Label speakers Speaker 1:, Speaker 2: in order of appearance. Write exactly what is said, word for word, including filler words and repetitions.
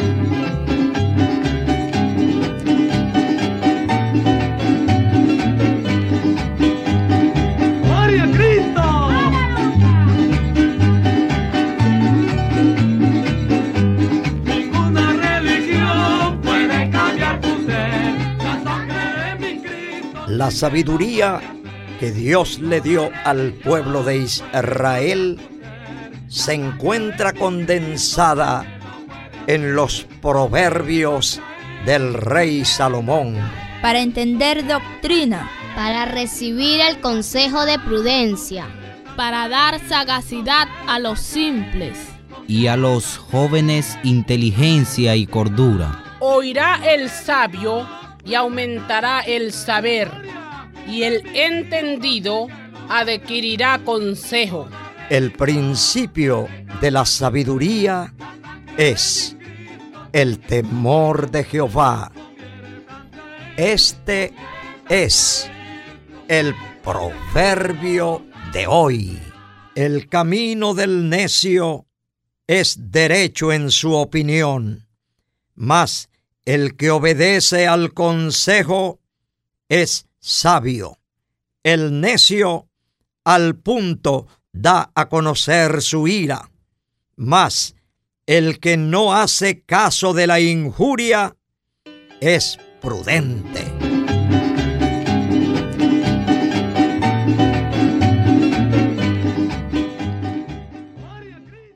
Speaker 1: La sabiduría que Dios le dio al pueblo de Israel se encuentra condensada en los proverbios del rey Salomón.
Speaker 2: Para entender doctrina,
Speaker 3: para recibir el consejo de prudencia,
Speaker 4: para dar sagacidad a los simples,
Speaker 5: y a los jóvenes inteligencia y cordura.
Speaker 6: Oirá el sabio y aumentará el saber, y el entendido adquirirá consejo.
Speaker 1: El principio de la sabiduría es el temor de Jehová. Este es el proverbio de hoy. El camino del necio es derecho en su opinión, mas el que obedece al consejo es sabio. El necio al punto da a conocer su ira, mas el que no hace caso de la injuria es prudente.